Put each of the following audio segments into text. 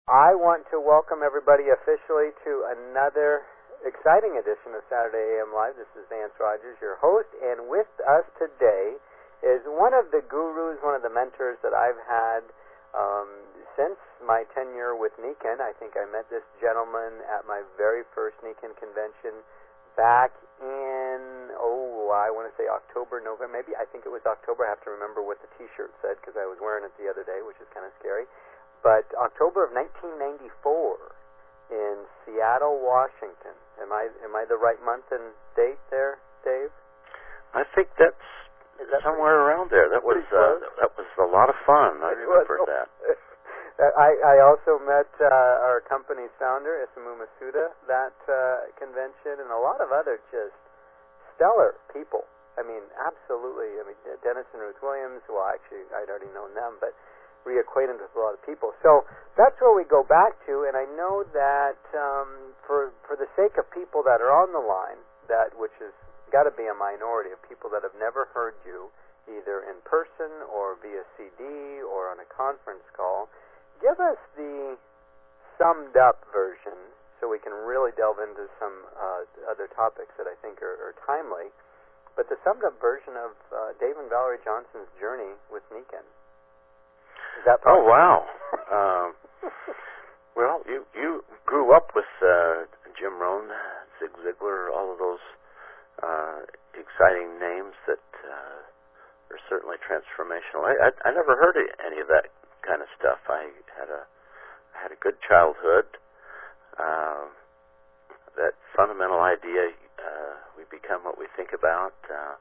I want to welcome everybody officially to another exciting edition of Saturday AM Live. This is Vance Rogers, your host, and with us today is one of the gurus, one of the mentors that I've had since my tenure with Nikken. I think I met this gentleman at my very first Nikken convention back in, I want to say October, November, maybe. I think it was October. I have to remember what the T-shirt said because I was wearing it the other day, which is kind of scary. But October of 1994 in Seattle, Washington. Am I the right month and date there, Dave? I think that's somewhere around there. That was a lot of fun. I remember that. I also met our company's founder, Isamu Masuda, that convention, and a lot of other just stellar people. I mean, absolutely. I mean, Dennis and Ruth Williams, well, actually, I'd already known them, but reacquainted with a lot of people. So that's where we go back to, and I know that for the sake of people that are on the line, which has got to be a minority of people that have never heard you, either in person or via CD or on a conference call, give us the summed up version so we can really delve into some other topics that I think are timely, but the summed up version of Dave and Valerie Johnson's journey with Nikken. Is that possible? Oh, wow. Well, you grew up with Jim Rohn, Zig Ziglar, all of those exciting names that are certainly transformational. I never heard of any of that kind of stuff. I had a good childhood. That fundamental idea, we become what we think about.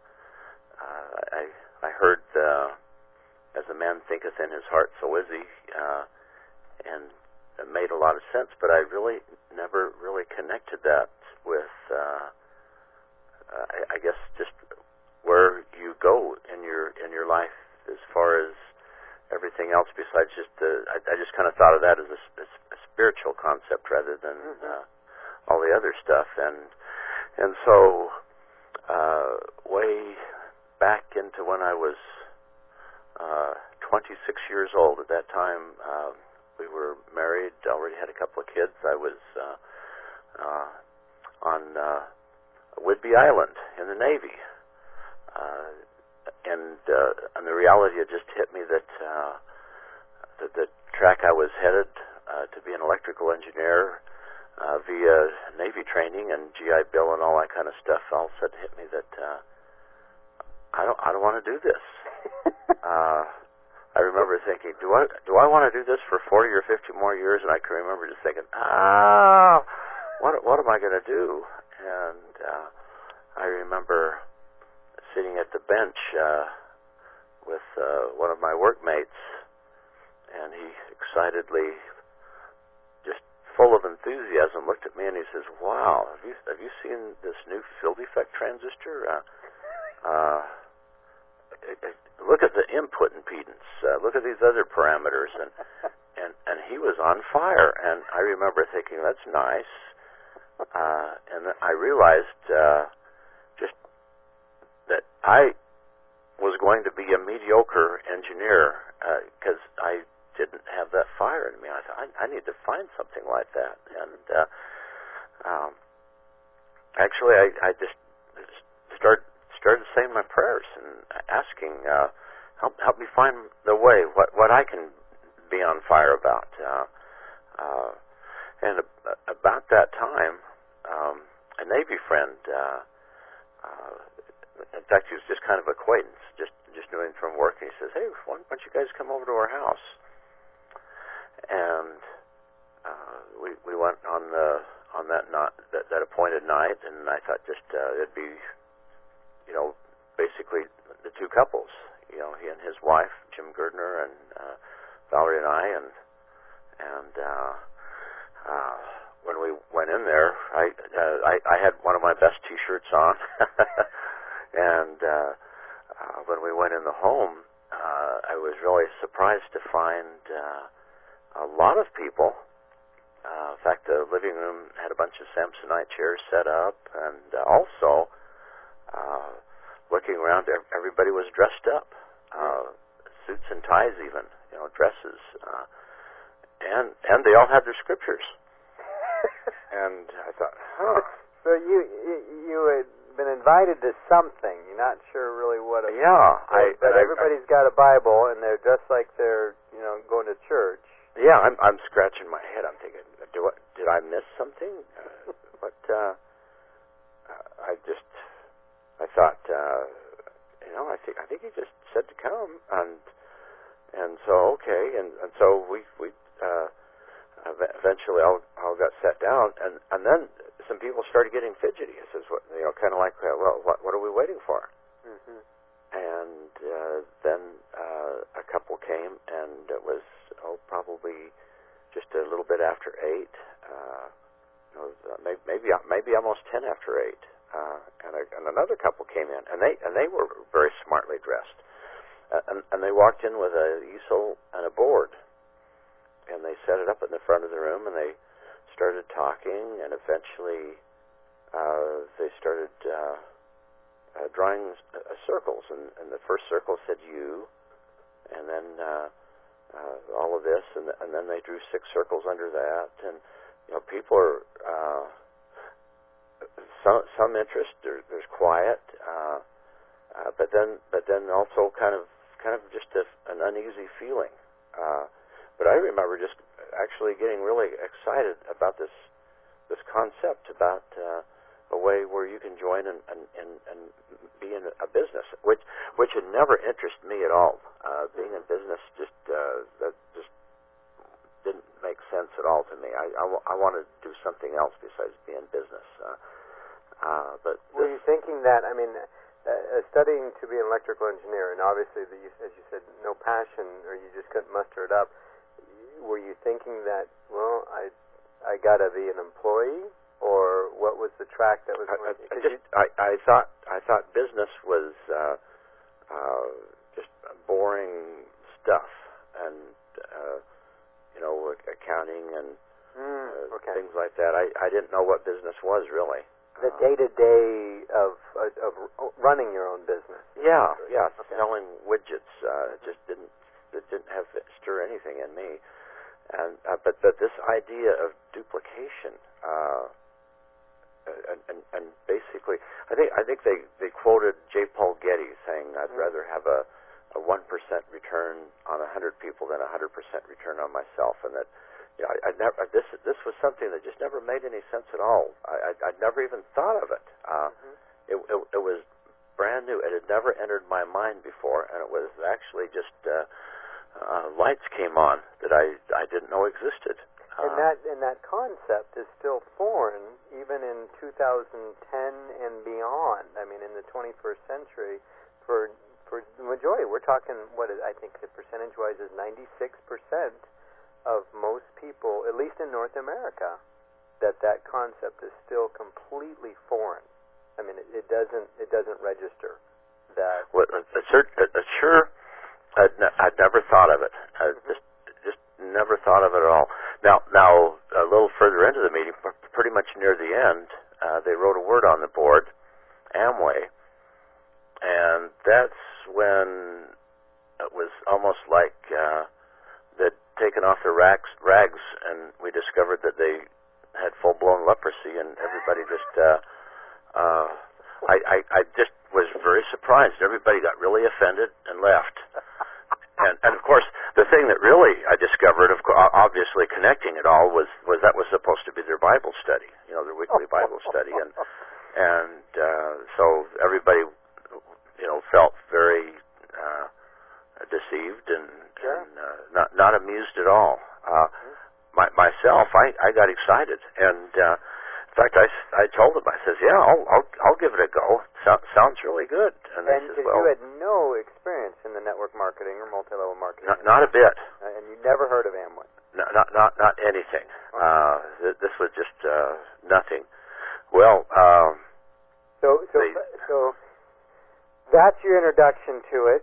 I heard as a man thinketh in his heart, so is he, and it made a lot of sense, but I really never really connected that with, I guess, just where you go in your life as far as everything else besides just I just kind of thought of that as a spiritual concept rather than all the other stuff, and so way back into when I was 26 years old. At that time, we were married, already had a couple of kids. I was on Whidbey Island in the Navy, and the reality had just hit me that the track I was headed to be an electrical engineer via Navy training and GI Bill and all that kind of stuff all of a sudden hit me that I don't want to do this. I remember thinking, do I want to do this for 40 or 50 more years? And I can remember just thinking, what am I going to do? And I remember sitting at the bench with one of my workmates, and he excitedly, just full of enthusiasm, looked at me and he says, "Wow, have you seen this new field effect transistor? Look at the input impedance. Look at these other parameters." And he was on fire. And I remember thinking, that's nice. And I realized just that I was going to be a mediocre engineer because I didn't have that fire in me. I thought, I need to find something like that. And actually, I just started saying my prayers and asking, help me find the way, what I can be on fire about. And about that time, a Navy friend, in fact, he was just kind of acquaintance, just knew him from work, and he says, "Hey, why don't you guys come over to our house?" And we went on that appointed night, and I thought just it'd be, basically the two couples, he and his wife, Jim Girdner, and Valerie and I, and when we went in there, I had one of my best T-shirts on, and when we went in the home, I was really surprised to find a lot of people. In fact, the living room had a bunch of Samsonite chairs set up, and also looking around, everybody was dressed up, suits and ties even, dresses. and they all had their scriptures. And I thought, huh. So you had been invited to something. You're not sure really what it was. Yeah, but everybody's got a Bible, and they're dressed like they're going to church. Yeah, I'm scratching my head. I'm thinking, did I miss something? I thought, I think he just said to come, and so okay, and so we eventually all got sat down, and then some people started getting fidgety. It says, kind of like, well, what are we waiting for? Mm-hmm. And then a couple came, and it was probably just a little bit after 8. Maybe almost 10 after 8. And another couple came in, and they were very smartly dressed, and they walked in with a easel and a board, and they set it up in the front of the room, and they started talking, and eventually they started drawing circles, and the first circle said you, and then all of this, and then they drew 6 circles under that, and people are some interest. There's quiet, but then also kind of just an uneasy feeling. But I remember just actually getting really excited about this concept about a way where you can join and be in a business, which had never interested me at all. Being in business that just didn't make sense at all to me. I wanted to do something else besides be in business. But were you thinking that? I mean, studying to be an electrical engineer, and obviously, as you said, no passion, or you just couldn't muster it up. Were you thinking that? Well, I got to be an employee, or what was the track that was? I thought business was just boring stuff, and accounting and things like that. I didn't know what business was really. The day-to-day of running your own business. Yeah, selling widgets just didn't stir anything in me, and but this idea of duplication, and basically, I think they quoted J. Paul Getty saying, "I'd rather have a 1% return on 100 people than a 100% return on myself," and that. This was something that just never made any sense at all. I'd never even thought of it. It was brand new. It had never entered my mind before, and it was actually just lights came on that I didn't know existed. And that concept is still foreign, even in 2010 and beyond. I mean, in the 21st century, for the majority, we're talking I think the percentage-wise is 96%. Of most people, at least in North America, that concept is still completely foreign. I mean, it doesn't register that. Well, sure. I'd never thought of it. Just never thought of it at all. Now a little further into the meeting, pretty much near the end, they wrote a word on the board, Amway, and that's when it was almost like. They'd taken off their rags, and we discovered that they had full-blown leprosy, and everybody just, I just was very surprised. Everybody got really offended and left. And of course, the thing that really I discovered, obviously connecting it all, was that was supposed to be their Bible study, their weekly Bible study, and so everybody, felt very deceived and not amused at all. Myself, I got excited, and in fact, I told them, I says, "Yeah, I'll give it a go. Sounds really good." And they says, "Well, you had no experience in the network marketing or multi-level marketing." Not a bit. And you never heard of Amway. Not anything. This was just nothing. Well, so that's your introduction to it.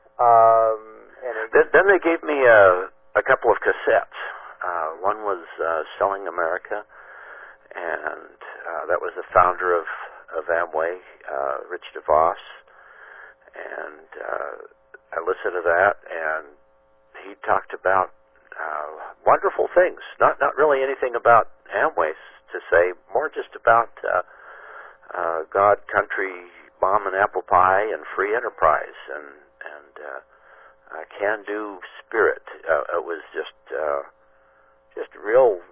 Then they gave me a couple of cassettes. One was Selling America, and that was the founder of Amway, Rich DeVos, and I listened to that, and he talked about wonderful things. Not really anything about Amway to say, more just about God, country, mom and apple pie, and free enterprise, and can-do spirit. It was just real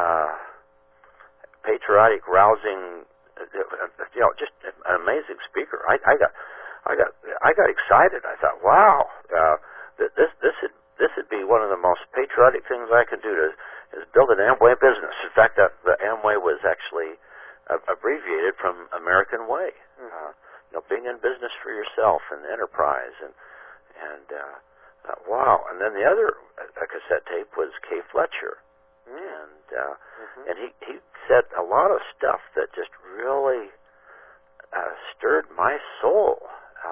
patriotic, rousing. Just an amazing speaker. I got excited. I thought, wow, this would be one of the most patriotic things I could do is build an Amway business. In fact, the Amway was actually abbreviated from American Way. Being in business for yourself and enterprise, and wow. And then the other cassette tape was Kay Fletcher, and he said a lot of stuff that just really stirred my soul.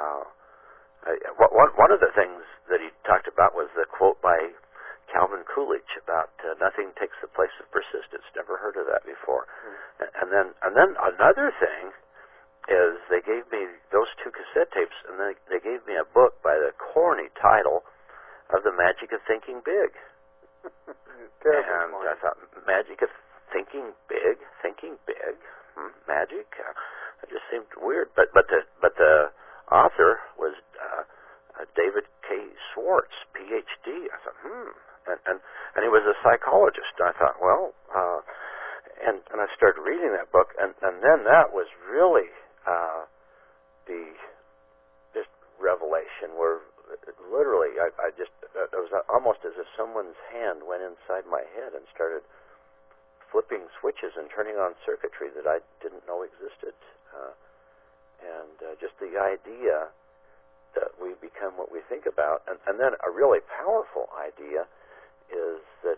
One of the things that he talked about was the quote by Calvin Coolidge about nothing takes the place of persistence. Never heard of that before. And then another thing is they gave me those two cassette tapes, and they gave me a book by the corny title of The Magic of Thinking Big. And I thought, Magic of Thinking Big, magic. It just seemed weird. But the author was David K. Schwartz, Ph.D. I thought, and he was a psychologist. I thought, well, and I started reading that book, and then that was really the just revelation, where literally I just it was almost as if someone's hand went inside my head and started flipping switches and turning on circuitry that I didn't know existed, and just the idea that we become what we think about, and then a really powerful idea is that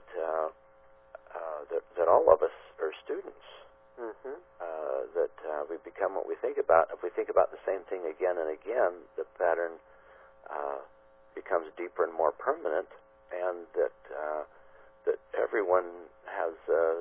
that all of us are students. That we become what we think about. If we think about the same thing again and again, the pattern becomes deeper and more permanent, and that everyone has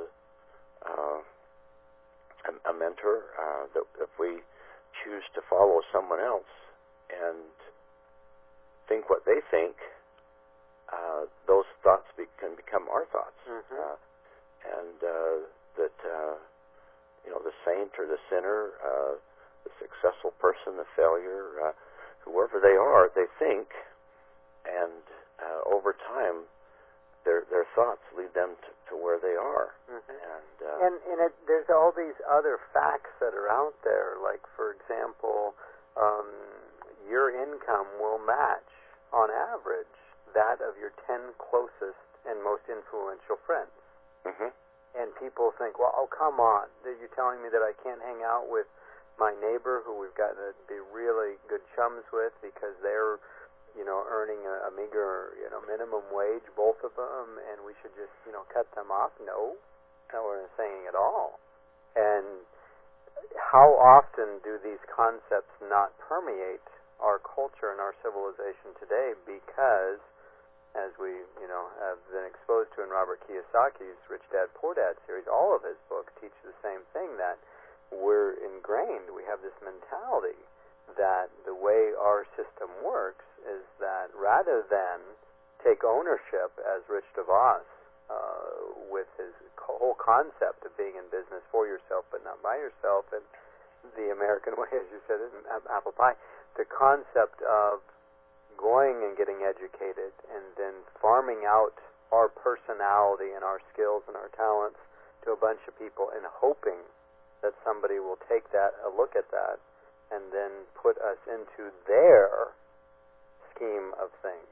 a mentor. That if we choose to follow someone else and think what they think, those thoughts can become our thoughts, and that the saint or the sinner, the successful person, the failure, whoever they are, they think, and over time, their thoughts lead them to where they are. And there's all these other facts that are out there, like, for example, your income will match, on average, that of your 10 closest and most influential friends. And people think, well, oh, come on. You're telling me that I can't hang out with my neighbor who we've got to be really good chums with because they're, earning a meager, minimum wage, both of them, and we should just, cut them off? No, we're not saying at all. And how often do these concepts not permeate our culture and our civilization today? Because, as we, have been exposed to in Robert Kiyosaki's Rich Dad, Poor Dad series, all of his books teach the same thing, that we're ingrained. We have this mentality that the way our system works is that rather than take ownership, as Rich DeVos, with his whole concept of being in business for yourself but not by yourself, and the American way, as you said, in apple pie, the concept of going and getting educated and then farming out our personality and our skills and our talents to a bunch of people and hoping that somebody will take that, a look at that, and then put us into their scheme of things.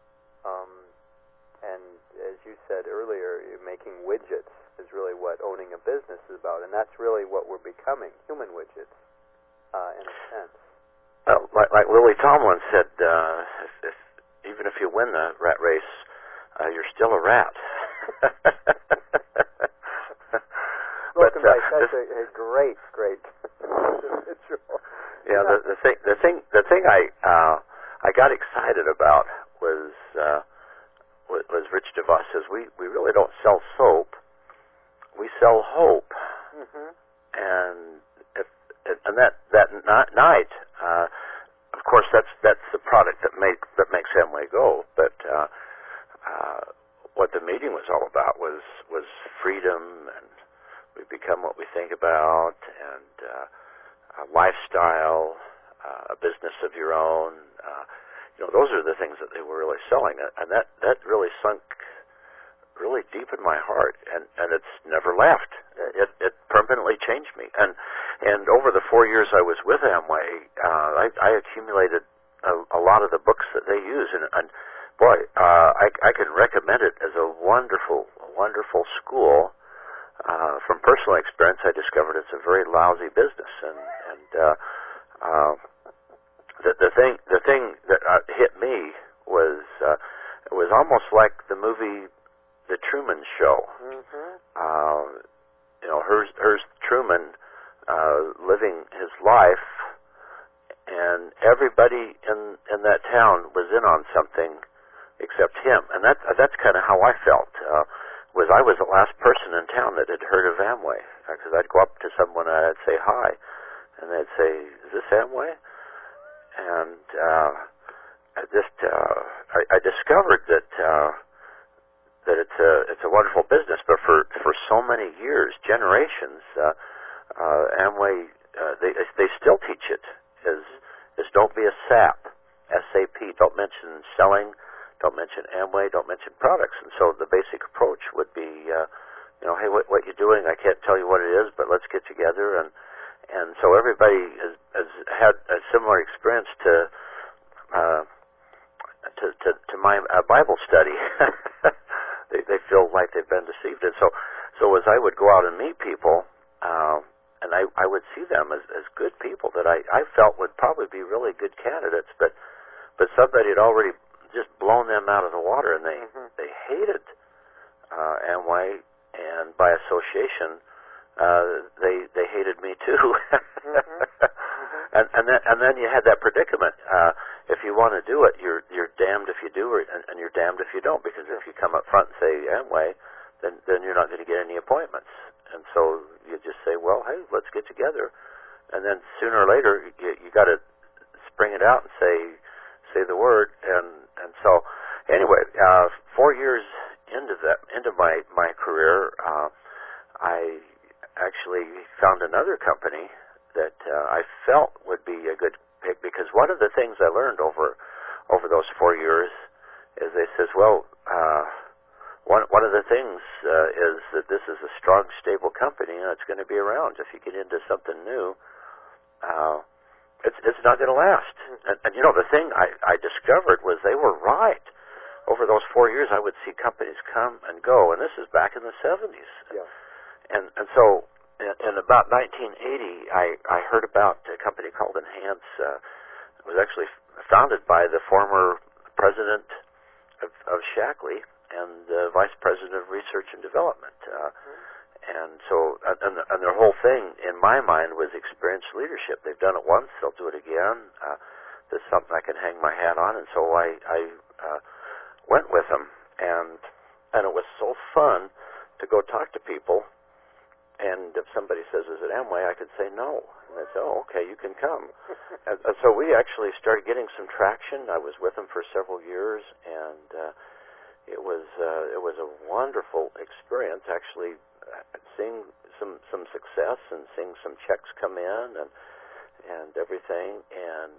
And as you said earlier, making widgets is really what owning a business is about, and that's really what we're becoming, human widgets, in a sense. Well, like Lily Tomlin said, even if you win the rat race, you're still a rat. Spoken by such a great individual. Yeah, the thing I got excited about was Rich DeVos says we really don't sell soap, we sell hope. And that night, of course, that's the product that makes Amway go. But what the meeting was all about was freedom, and we become what we think about, and a lifestyle, a business of your own. Those are the things that they were really selling, and that really sunk really deep in my heart, and it's never left. It permanently changed me. And over the 4 years I was with Amway, I accumulated a lot of the books that they use, and boy, I can recommend it as a wonderful school. From personal experience, I discovered it's a very lousy business, and the thing that hit me was it was almost like the movie The Truman Show. Mm-hmm. Here's Truman living his life, and everybody in that town was in on something except him, and that's kind of how I felt. Was I was the last person in town that had heard of Amway, because I'd go up to someone and I'd say hi, and they'd say, "Is this Amway?" And I discovered that it's a wonderful business, but for so many years, generations, Amway they still teach it is don't be a SAP, S-A-P. Don't mention selling. Don't mention Amway, don't mention products. And so the basic approach would be, hey, what you doing? I can't tell you what it is, but let's get together. And so everybody has had a similar experience to my Bible study. They feel like they've been deceived. And so as I would go out and meet people, and I would see them as good people that I felt would probably be really good candidates, but somebody had already just blown them out of the water, and they hated Amway, and by association, they hated me too. and then you had that predicament. If you want to do it, you're damned if you do, and you're damned if you don't, because if you come up front and say Amway, then you're not going to get any appointments. And so you just say, well, hey, let's get together, and then sooner or later you got to spring it out and say the word. And so, anyway, 4 years into my career, I actually found another company that I felt would be a good pick, because one of the things I learned over those 4 years is they says, well, one of the things is that this is a strong, stable company, and it's going to be around. If you get into something new, it's not going to last. And the thing I discovered was they were right. Over those 4 years, I would see companies come and go, and this is back in the 70s. Yeah. And so in about 1980, I heard about a company called Enhance. It was actually founded by the former president of Shaklee and the vice president of research and development. And so, and their whole thing, in my mind, was experienced leadership. They've done it once; they'll do it again. This is something I can hang my hat on, and so I went with them, and it was so fun to go talk to people. And if somebody says, "Is it Amway?" I could say no, and they say, "Oh, okay, you can come." and so we actually started getting some traction. I was with them for several years, and it was a wonderful experience, actually. Seeing some success and seeing some checks come in and everything, and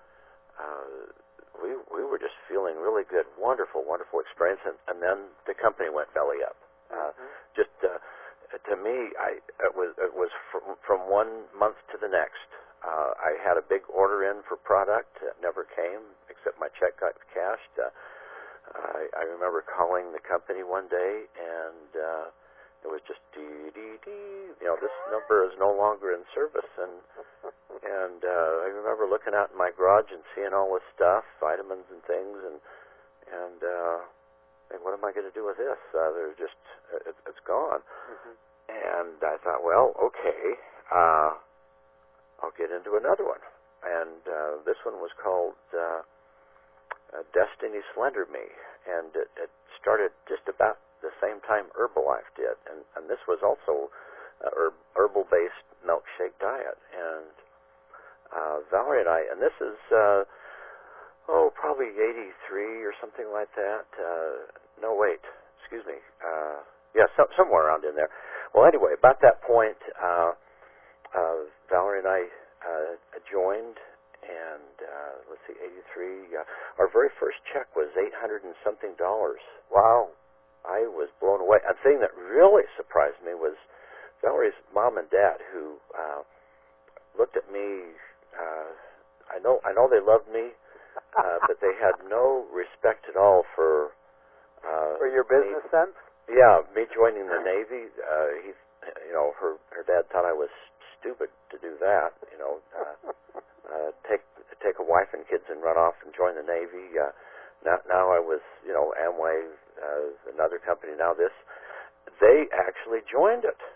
we were just feeling really good, wonderful experience, and then the company went belly up. Just to me, it was from 1 month to the next. I had a big order in for product that never came, except my check got cashed. I remember calling the company one day, and it was just this number is no longer in service, and I remember looking out in my garage and seeing all this stuff, vitamins and things, and what am I going to do with this? It's gone. And I thought, well, okay, I'll get into another one, and this one was called Destiny Slender Me, and it started just about the same time Herbalife did, and this was also herbal-based milkshake diet. And Valerie and I, and this is probably 83 or something like that. No, wait, excuse me. Somewhere around in there. Well, anyway, about that point, Valerie and I joined, and let's see, 83. Our very first check was $800 and something. Wow. I was blown away. And the thing that really surprised me was Valerie's mom and dad, who looked at me. I know they loved me, but they had no respect at all for your business sense. Yeah, me joining the Navy. Her dad thought I was stupid to do that. Take a wife and kids and run off and join the Navy. Now I was, Amway, another company. Now this, they actually joined it.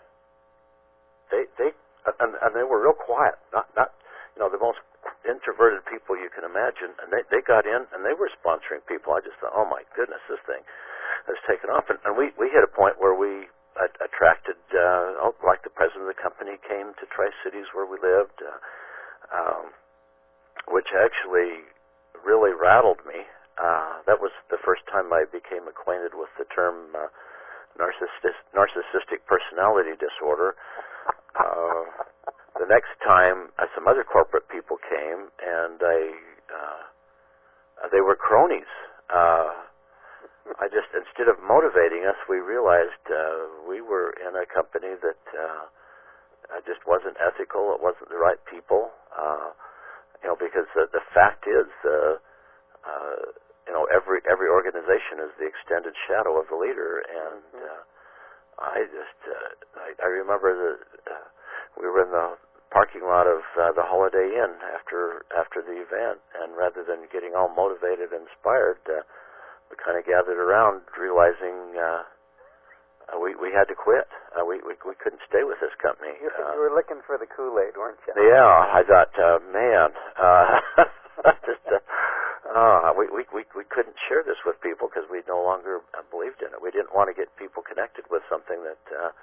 And they were real quiet. Not the most introverted people you can imagine. And they got in and they were sponsoring people. I just thought, oh my goodness, this thing has taken off. And we hit a point where we attracted, like the president of the company came to Tri-Cities where we lived, which actually really rattled me. That was the first time I became acquainted with the term narcissistic personality disorder. The next time, some other corporate people came, and they were cronies. Instead of motivating us, we realized we were in a company that just wasn't ethical. It wasn't the right people. Because the fact is, every organization is the extended shadow of the leader, and I remember that we were in the parking lot of the Holiday Inn after the event, and rather than getting all motivated and inspired, we kind of gathered around, realizing we had to quit. We couldn't stay with this company. You were looking for the Kool-Aid, weren't you? Yeah, I thought, man, we couldn't share this with people because we no longer believed in it. We didn't want to get people connected with something that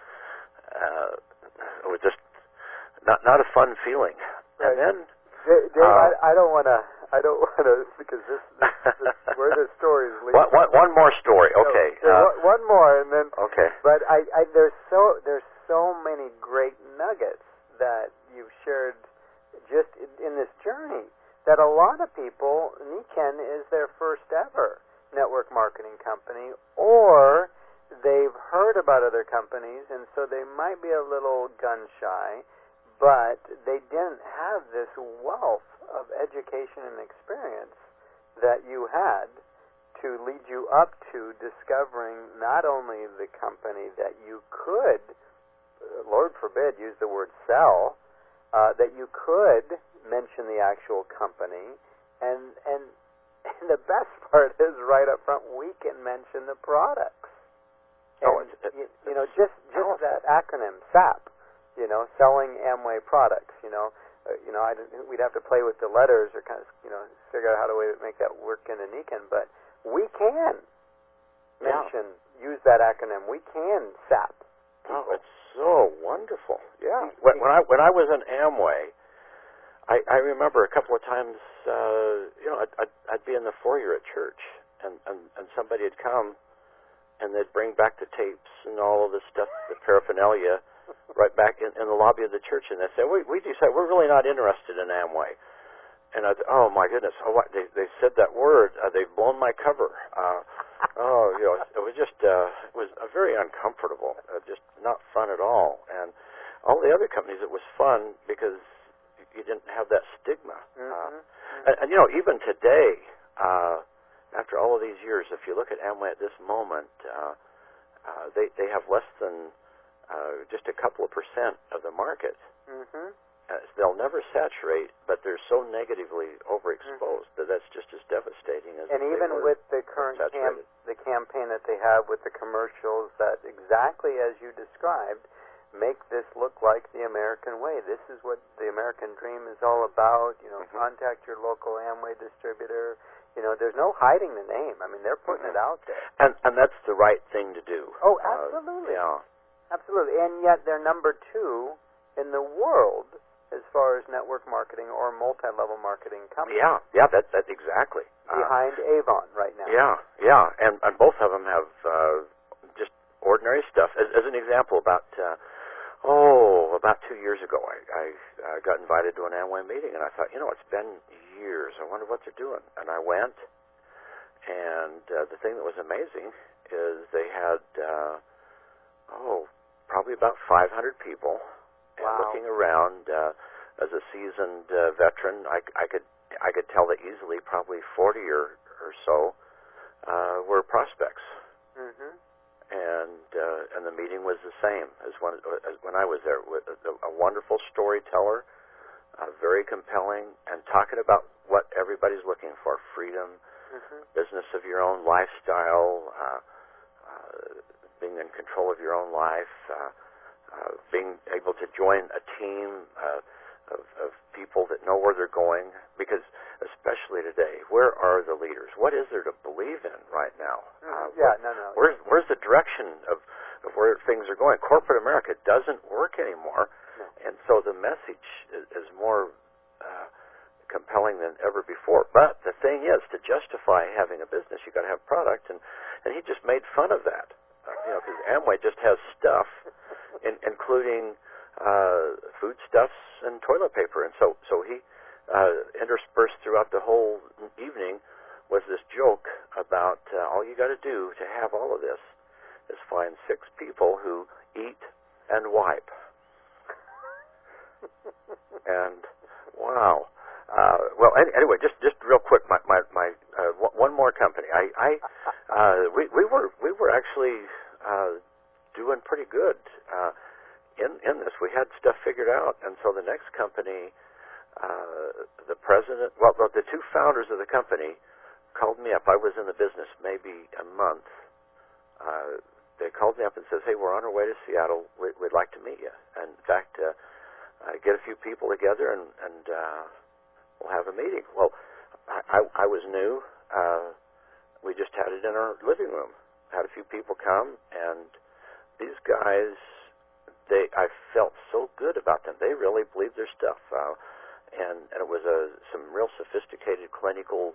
was just not a fun feeling. Right. And then, Dave, I don't want to, because this where the stories lead. One more story, okay. One more, and then. Okay. But there's so many great nuggets that you've shared just in this journey that a lot of people, Nikken is their first ever network marketing company, or they've heard about other companies, and so they might be a little gun shy, but they didn't have this wealth of education and experience that you had to lead you up to discovering not only the company that you could, Lord forbid, use the word sell, that you could mention the actual company, and the best part is right up front, we can mention the products. And, just that acronym, SAP, selling Amway products, we'd have to play with the letters or kind of, figure out how to make that work in a Nikken, but we can use that acronym. We can SAP people. Oh, it's so wonderful. Yeah. When I was in Amway, I remember a couple of times, I'd be in the foyer at church, and somebody would come, and they'd bring back the tapes and all of the stuff, the paraphernalia, right back in the lobby of the church, and they'd say, we decided we're really not interested in Amway. And I thought, oh my goodness, they said that word, they've blown my cover. It was just, it was very uncomfortable, just not fun at all. And all the other companies, it was fun because you didn't have that stigma. And even today, after all of these years, if you look at Amway at this moment, they have less than just a couple of percent of the market. They'll never saturate, but they're so negatively overexposed that that's just as devastating as. And even with the current the campaign that they have with the commercials, that exactly as you described, make this look like the American way. This is what the American dream is all about. Contact your local Amway distributor. There's no hiding the name. I mean, they're putting it out there. And that's the right thing to do. Oh, absolutely. Absolutely. And yet they're number 2 in the world as far as network marketing or multi-level marketing companies. Yeah, that's exactly. Behind Avon right now. Yeah, and both of them have ordinary stuff. As an example, about 2 years ago, I got invited to an Amway meeting, and I thought, it's been years. I wonder what they're doing. And I went, and the thing that was amazing is they had, probably about 500 people. And wow. looking around, as a seasoned veteran, I could tell that easily probably 40 or so were prospects. Mm-hmm. And the meeting was the same as when I was there. A wonderful storyteller, very compelling, and talking about what everybody's looking for: freedom, mm-hmm. business of your own lifestyle, being in control of your own life, being able to join a team of people that know where they're going. Because especially today, where are the leaders? What is there to believe in right now? No. Where's the direction of where things are going? Corporate America doesn't work anymore, no. And so the message is more compelling than ever before. But the thing is, to justify having a business, you got to have product, and he just made fun of that. Because Amway just has stuff, including foodstuffs and toilet paper, and so he interspersed throughout the whole evening was this joke about all you got to do to have all of this is find 6 people who eat and wipe. And wow. Well, anyway, just real quick, my one more company. We were actually doing pretty good in this. We had stuff figured out, and so the next company, the president, the 2 founders of the company called me up. I was in the business maybe a month. They called me up and says, "Hey, we're on our way to Seattle. We'd like to meet you. And in fact, get a few people together and we'll have a meeting." Well, I was new. We just had it in our living room. Had a few people come, and these guys, I felt so good about them. They really believed their stuff. And it was some real sophisticated clinical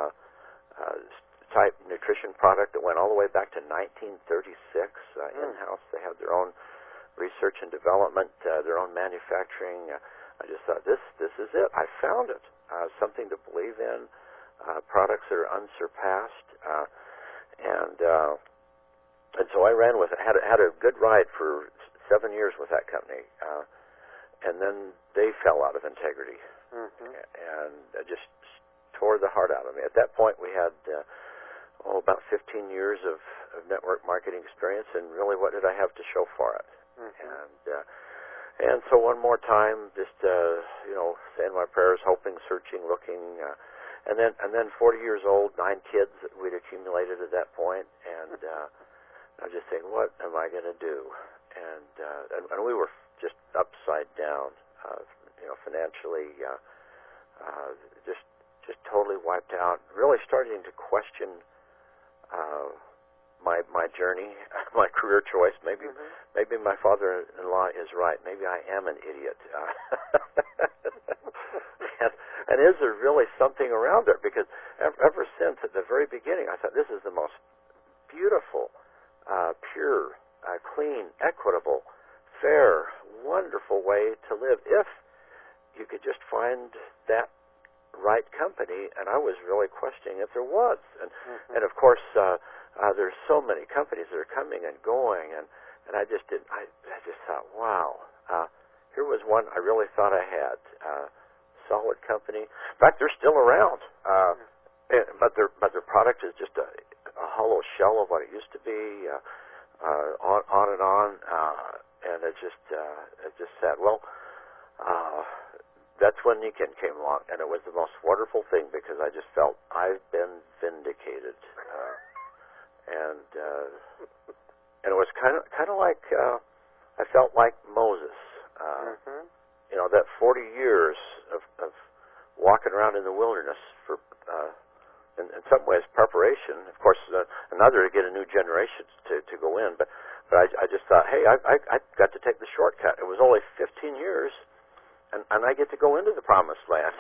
type nutrition product that went all the way back to 1936 in-house. They had their own research and development, their own manufacturing. I just thought, this is it. I found it. Something to believe in, products that are unsurpassed, and so I ran with it. Had a good ride for 7 years with that company, and then they fell out of integrity, mm-hmm. and just tore the heart out of me. At that point, we had about 15 years of network marketing experience, and really, what did I have to show for it? Mm-hmm. And so one more time, just saying my prayers, hoping, searching, looking, and then 40 years old, 9 kids that we'd accumulated at that point, and I was just saying, what am I going to do? And we were just upside down, financially, just totally wiped out. Really starting to question my journey, my career choice. Maybe my father-in-law is right. Maybe I am an idiot. and is there really something around there? Because ever since, at the very beginning, I thought this is the most beautiful, pure, clean, equitable, fair, wonderful way to live if you could just find that right company. And I was really questioning if there was. And of course, there's so many companies that are coming and going, and I just didn't. I just thought, wow, here was one I really thought I had. Solid company. In fact, they're still around, but their product is just a hollow shell of what it used to be. On and on, and it just said, well, that's when Niken came along, and it was the most wonderful thing because I just felt I've been vindicated, and it was kind of like I felt like Moses, that 40 years of walking around in the wilderness for. In some ways, preparation. Of course, another to get a new generation to go in. But I just thought, hey, I got to take the shortcut. It was only 15 years, and I get to go into the promised land.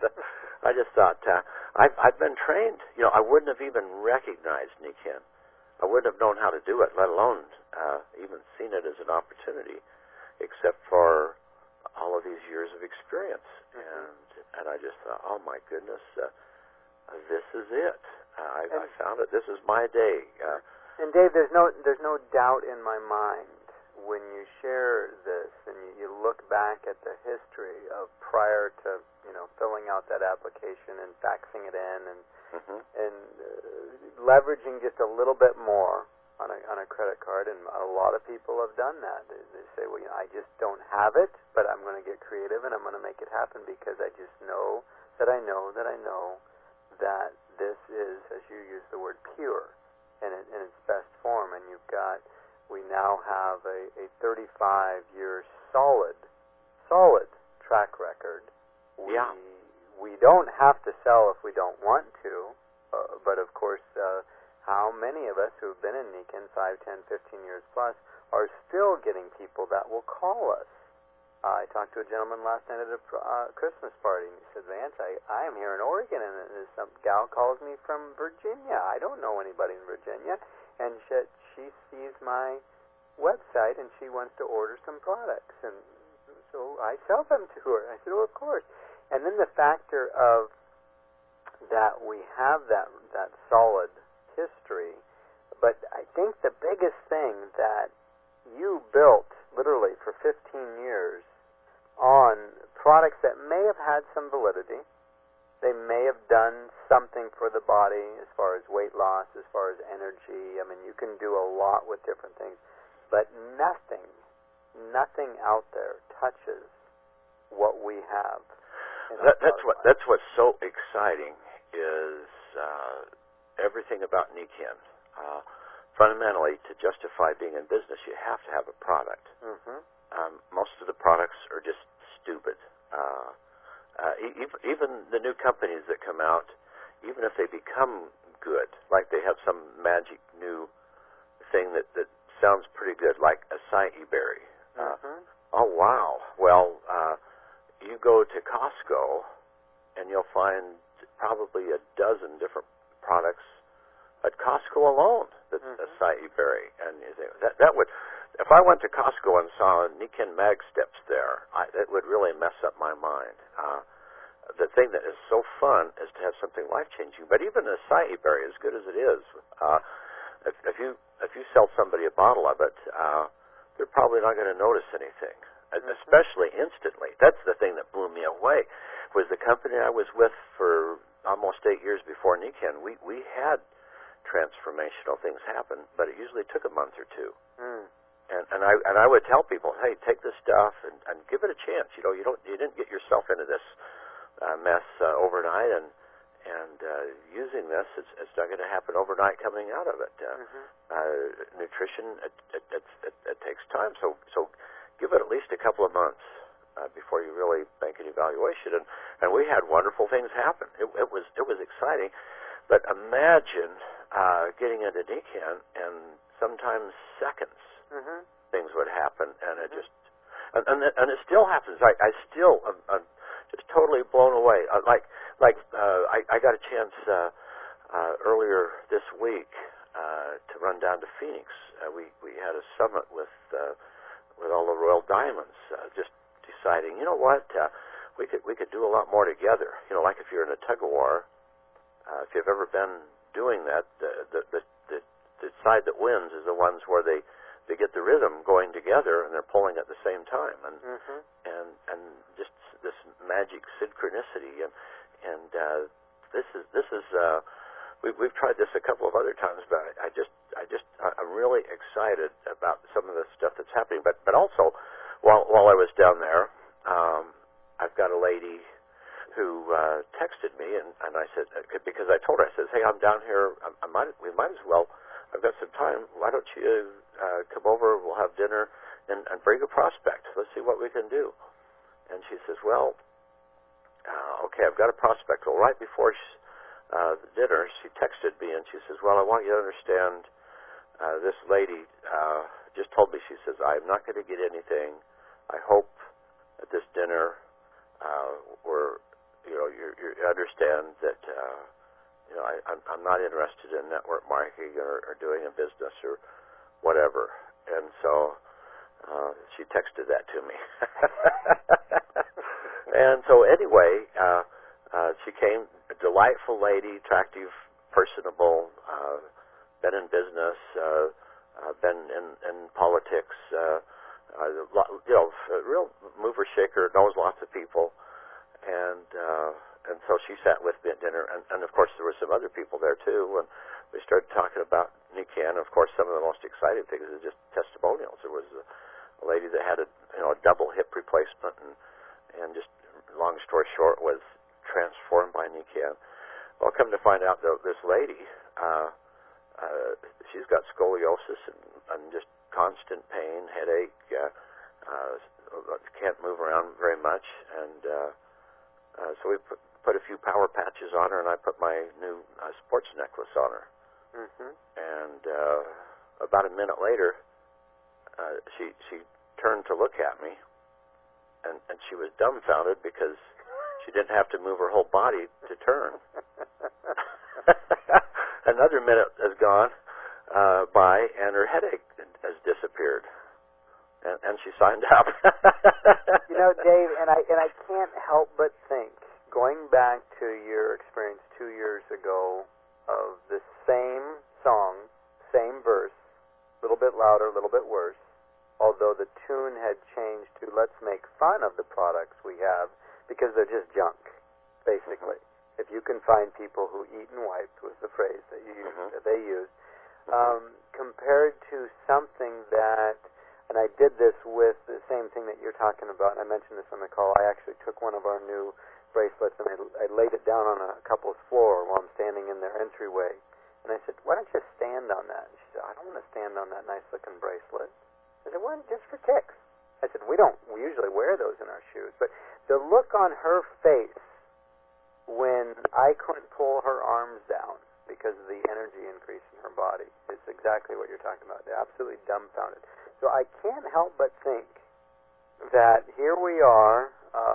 I just thought, I've been trained. I wouldn't have even recognized Niken I wouldn't have known how to do it, let alone even seen it as an opportunity, except for all of these years of experience. And I just thought, oh my goodness, this is it. I found it. This is my day. And Dave, there's no doubt in my mind when you share this and you look back at the history of prior to filling out that application and faxing it in and leveraging just a little bit more on a credit card, and a lot of people have done that. They say, well, I just don't have it, but I'm going to get creative and I'm going to make it happen because I just know that I know that this is, as you use the word, pure in its best form. And we now have a 35-year solid track record. We don't have to sell if we don't want to, but of course, how many of us who have been in Nikken 5, 10, 15 years plus are still getting people that will call us? I talked to a gentleman last night at a Christmas party, and he said, Vance, I am here in Oregon, and some gal calls me from Virginia. I don't know anybody in Virginia, and she sees my website, and she wants to order some products, and so I sell them to her. I said, oh, of course. And then the factor of that we have that solid history, but I think the biggest thing that you built literally for 15 years on products that may have had some validity, they may have done something for the body as far as weight loss, as far as energy. I mean, you can do a lot with different things, but nothing out there touches what we have. That's what's so exciting is everything about Nikken. Fundamentally, to justify being in business, you have to have a product. Most of the products are just stupid. Even the new companies that come out, even if they become good, like they have some magic new thing that sounds pretty good, like acai berry. Oh, wow. Well, you go to Costco, and you'll find probably a dozen different products at Costco alone that's acai berry. And you think, that would, if I went to Costco and saw Nikken Mag Steps there, it would really mess up my mind. The thing that is so fun is to have something life-changing. But even acai berry, as good as it is, if you sell somebody a bottle of it, they're probably not going to notice anything, especially instantly. That's the thing that blew me away, was the company I was with for almost 8 years before Nikken. We had transformational things happen, but it usually took a month or two. And I would tell people, hey, take this stuff and give it a chance. You didn't get yourself into this mess overnight, and using this, it's not going to happen overnight coming out of it. Nutrition, it takes time, so give it at least a couple of months before you really make an evaluation. And we had wonderful things happen. It was exciting, but imagine getting into Nikken, and sometimes seconds things would happen, and it just and it still happens. I still am just totally blown away. I got a chance earlier this week to run down to Phoenix. We had a summit with all the Royal Diamonds, just deciding, you know what, we could do a lot more together. Like if you're in a tug of war, if you've ever been doing that, the side that wins is the ones where they get the rhythm going together and they're pulling at the same time, and just this magic synchronicity, and this is we've tried this a couple of other times, but I'm really excited about some of the stuff that's happening. But also, while I was down there, I've got a lady who texted me, and I said, because I told her, I said, hey, I'm down here, we might as well, I've got some time, why don't you come over, we'll have dinner, and bring a prospect, let's see what we can do. And she says, well, okay, I've got a prospect. Well, right before the dinner, she texted me, and she says, well, I want you to understand, this lady just told me, she says, I'm not going to get anything. I hope at this dinner you understand that I'm not interested in network marketing or doing a business or whatever. And so she texted that to me. And so anyway, she came, a delightful lady, attractive, personable, been in business, been in politics, a real mover shaker, knows lots of people, and so she sat with me at dinner, and of course there were some other people there too, and we started talking about Nikken. Of course, some of the most exciting things is just testimonials. There was a lady that had a double hip replacement, and just long story short, was transformed by Nikken. Well, come to find out, though, this lady, she's got scoliosis and just constant pain, headache, can't move around very much, and so we put a few power patches on her, and I put my new sports necklace on her. Mm-hmm. And about a minute later, she turned to look at me, and she was dumbfounded because she didn't have to move her whole body to turn. Another minute has gone by, and her headache has disappeared, and she signed up. Dave, and I can't help but think, going back to your experience 2 years ago of the same song, same verse, a little bit louder, a little bit worse, although the tune had changed to "let's make fun of the products we have because they're just junk," basically. If you can find people who eat and wipe, was the phrase that they used, compared to something that, and I did this with the same thing that you're talking about, and I mentioned this on the call. I actually took one of our new bracelets and I laid it down on a couple's floor while I'm standing in their entryway, and I said, "Why don't you stand on that?" And she said, "I don't want to stand on that nice-looking bracelet." I said, "Well, just for kicks." I said, we usually wear those in our shoes. But the look on her face when I couldn't pull her arms down because of the energy increase in her body is exactly what you're talking about. They're absolutely dumbfounded. So I can't help but think that here we are,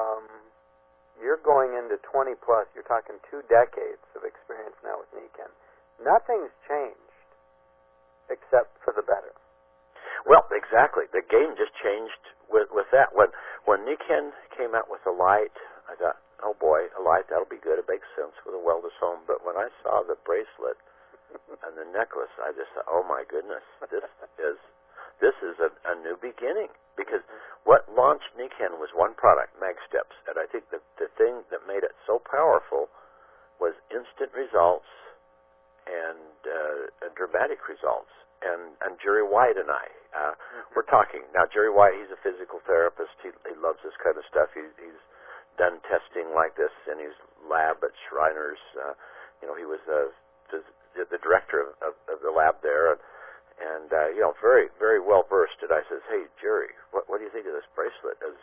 you're going into 20 plus, you're talking 2 decades of experience now with Nikken. Nothing's changed except for the better. Well, exactly. The game just changed with that. When Nikken came out with the light, I thought, oh boy, a light, that'll be good. It makes sense with a wellness home. But when I saw the bracelet and the necklace, I just thought, oh my goodness, this is a new beginning. Because what launched Nikken was one product, MagSteps, and I think the thing that made it so powerful was instant results and dramatic results. And Jerry White and I, we're talking. Now, Jerry White, he's a physical therapist. He loves this kind of stuff. He's done testing like this in his lab at Shriners. He was the director of the lab there, and very, very well versed. And I says, "Hey, Jerry, what do you think of this bracelet as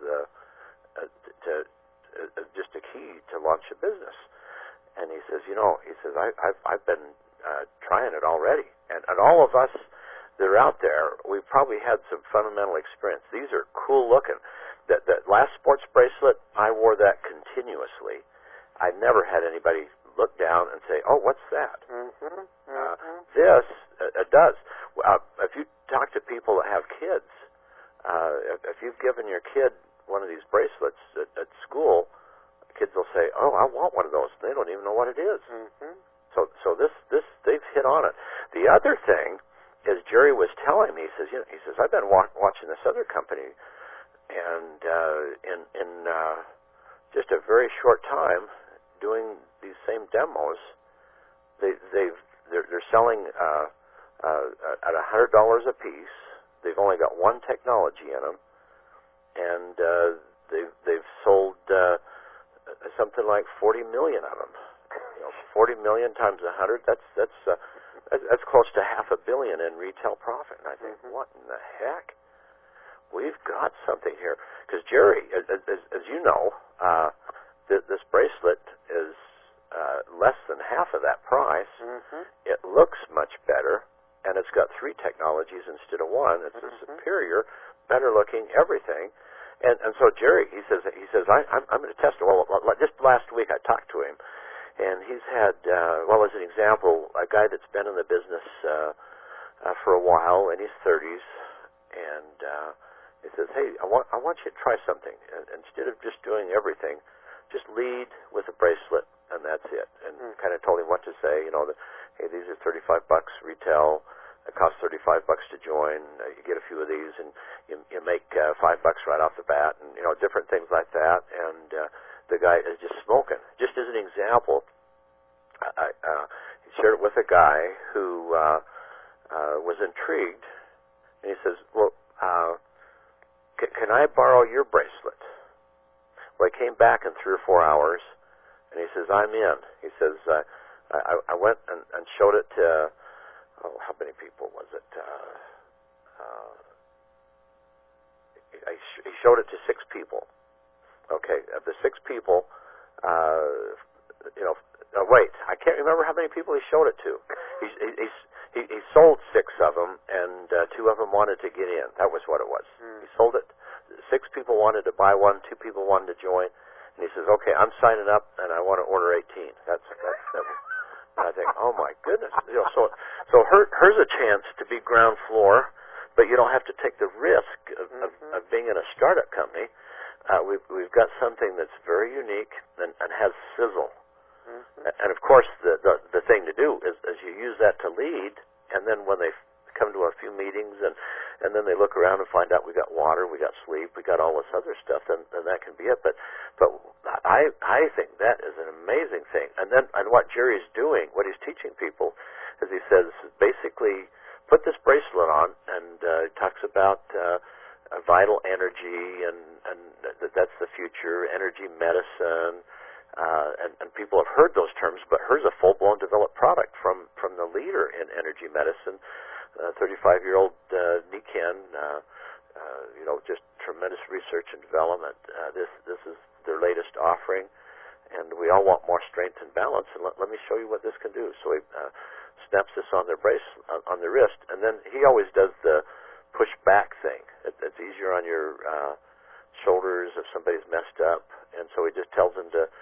just a key to launch a business?" And he says, I've been trying it already, and all of us that are out there, we've probably had some fundamental experience. These are cool looking. That last sports bracelet, I wore that continuously. I never had anybody look down and say, "Oh, what's that?" Mm-hmm. This does. If you talk to people that have kids, if you've given your kid one of these bracelets at school, kids will say, "Oh, I want one of those." They don't even know what it is. Mm-hmm. So this they've hit on it. The other thing is, Jerry was telling me, he says, I've been watching this other company, and in just a very short time, doing these same demos, they're selling at $100 a piece. They've only got one technology in them, and they've sold something like 40 million of them. 40 million times 100, that's close to $500 million in retail profit. And I think, what in the heck? We've got something here. Because Jerry, as you know, this bracelet is less than half of that price. Mm-hmm. It looks much better, and it's got 3 technologies instead of 1. It's a superior, better looking everything. And so Jerry, he says, I'm going to test it. Well, just last week I talked to him, And he's had, well, as an example, a guy that's been in the business for a while, in his 30s, and he says, hey, I want you to try something. And instead of just doing everything, just lead with a bracelet, and that's it. And kind of told him what to say, hey, these are $35 retail. It costs $35 to join. You get a few of these, and you make $5 right off the bat, and different things like that. And the guy is just smoking. Just as an example, I shared it with a guy who was intrigued, and he says, "Well, can I borrow your bracelet?" Well, I came back in 3 or 4 hours, and he says, "I'm in." He says, "I went and showed it to." How many people was it? He showed it to 6 people. Okay, of the 6 people, wait, I can't remember how many people he showed it to. He sold 6 of them, and 2 of them wanted to get in. That was what it was. He sold it. 6 people wanted to buy one, 2 people wanted to join, and he says, "Okay, I'm signing up, and I want to order 18." That was. I think, oh my goodness, so here's a chance to be ground floor, but you don't have to take the risk of being in a startup company. We've got something that's very unique and has sizzle, and of course the thing to do is you use that to lead, and then when they come to a few meetings and then they look around and find out we got water, we got sleep, we got all this other stuff, then that can be it. But I think that is an amazing thing. And what Jerry's doing, what he's teaching people, is he says basically put this bracelet on, and he talks about vital energy and that's the future, energy medicine, and people have heard those terms, but here's a full-blown developed product from the leader in energy medicine. 35-year-old Nikan, just tremendous research and development. This is their latest offering, and we all want more strength and balance. And let me show you what this can do. So he snaps this on their on their wrist, and then he always does the push back thing. It's easier on your shoulders if somebody's messed up, and so he just tells them to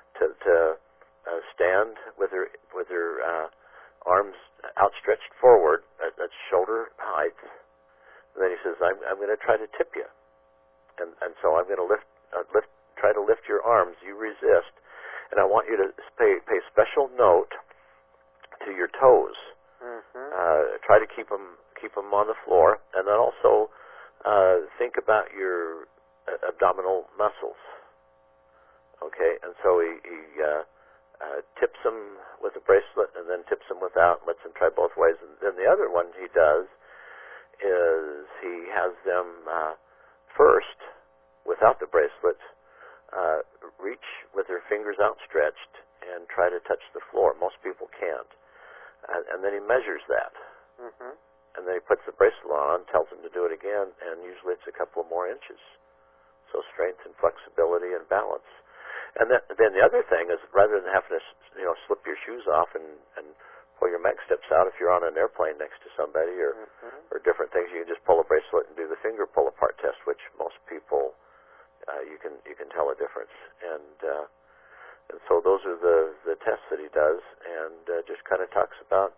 stand with their arms outstretched forward at shoulder height. And then he says, I'm going to try to tip you. And so I'm going to try to lift your arms. You resist. And I want you to pay special note to your toes. Try to keep them on the floor. And then also think about your abdominal muscles. Okay? And so he tips them with a bracelet and then tips them without, lets them try both ways. And then the other one he does is he has them first, without the bracelet, reach with their fingers outstretched and try to touch the floor. Most people can't. And then he measures that. And then he puts the bracelet on, tells them to do it again, and usually it's a couple of more inches. So strength and flexibility and balance. And then the other thing is, rather than having to slip your shoes off and pull your mag steps out if you're on an airplane next to somebody or different things, you can just pull a bracelet and do the finger pull apart test, which most people you can tell a difference. And so those are the tests that he does, and just kind of talks about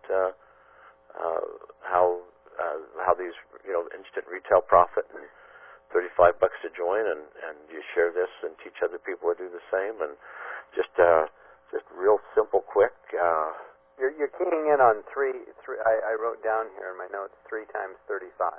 how these instant retail profit and $35 to join, and you share this and teach other people to do the same, and just real simple, quick. You're keying in on three. I wrote down here in my notes 3 times 35.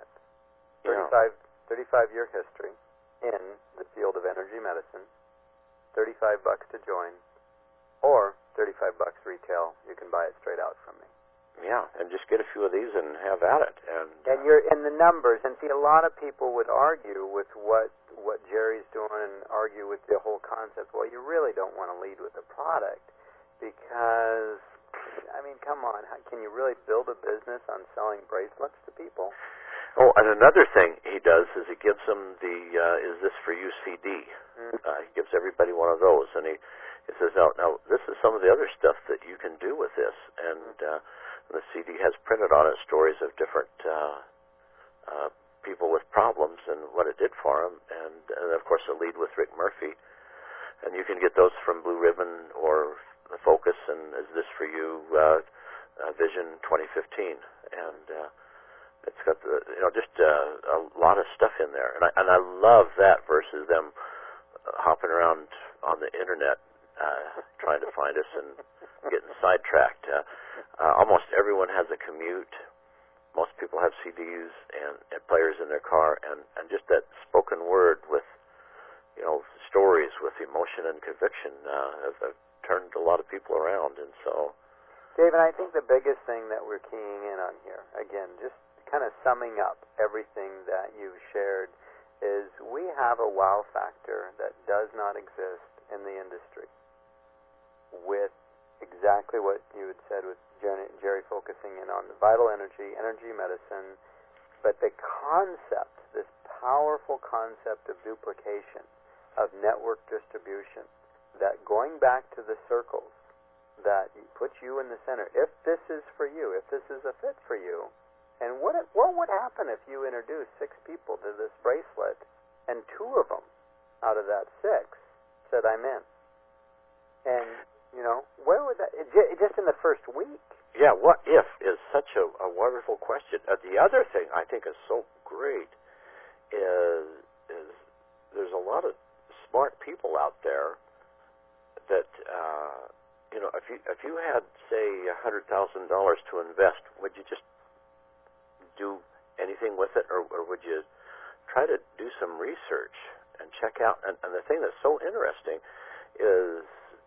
35-year history in the field of energy medicine. $35 to join, or $35 retail. You can buy it straight out from me. Yeah, and just get a few of these and have at it. And you're in the numbers. And see, a lot of people would argue with what Jerry's doing and argue with the whole concept. Well, you really don't want to lead with the product because, I mean, come on. Can you really build a business on selling bracelets to people? Oh, and another thing he does is he gives them the Is This For You CD. He gives everybody one of those. And he says, now, this is some of the other stuff that you can do with this. And the CD has printed on it stories of different people with problems and what it did for them, and of course a lead with Rick Murphy. And you can get those from Blue Ribbon or the focus, and is this for you? Vision 2015, and it's got just a lot of stuff in there, and I love that versus them hopping around on the internet trying to find us and getting sidetracked. Almost everyone has a commute. Most people have CDs and players in their car, and just that spoken word with stories with emotion and conviction have turned a lot of people around, and so. David, I think the biggest thing that we're keying in on here, again, just kind of summing up everything that you've shared, is we have a wow factor that does not exist in the industry with exactly what you had said with Jerry focusing in on the vital energy medicine, but the concept, this powerful concept of duplication, of network distribution, that going back to the circles, that puts you in the center. If this is for you, if this is a fit for you, and what would happen if you introduced 6 people to this bracelet, and 2 of them out of that 6 said, I'm in? And, where would that, just in the first week? Yeah, what if is such a wonderful question. The other thing I think is so great is there's a lot of smart people out there that, if you had, say, $100,000 to invest, would you just do anything with it, or would you try to do some research and check out? And the thing that's so interesting is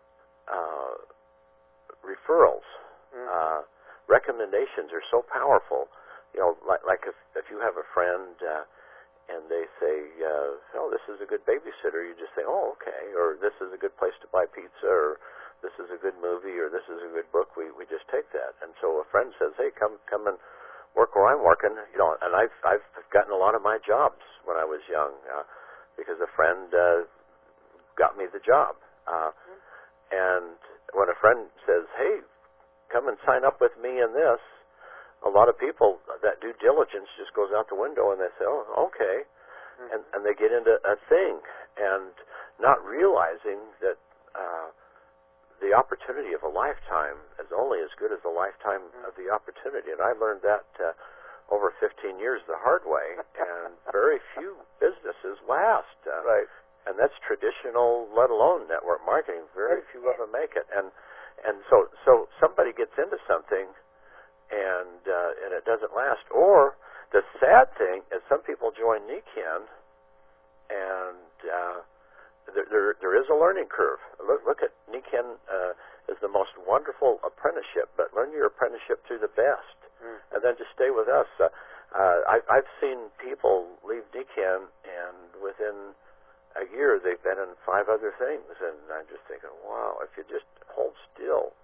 referrals. Recommendations are so powerful. Like if you have a friend and they say, oh, this is a good babysitter, you just say, oh, okay, or this is a good place to buy pizza, or this is a good movie, or this is a good book, we just take that. And so a friend says, hey, come and work where I'm working, and I've gotten a lot of my jobs when I was young because a friend got me the job. And when a friend says, hey, come and sign up with me in this, a lot of people, that due diligence just goes out the window, and they say, oh, okay, and they get into a thing, and not realizing that the opportunity of a lifetime is only as good as the lifetime of the opportunity. And I learned that over 15 years the hard way, and very few businesses last. Right. And that's traditional, let alone network marketing. Very few of them make it. And so somebody gets into something, and it doesn't last. Or the sad thing is some people join NECANN, and there is a learning curve. Look at NECANN as the most wonderful apprenticeship, but learn your apprenticeship through the best, and then just stay with us. I've seen people leave NECANN, and within a year they've been in 5 other things, and I'm just thinking, wow, if you just hold still.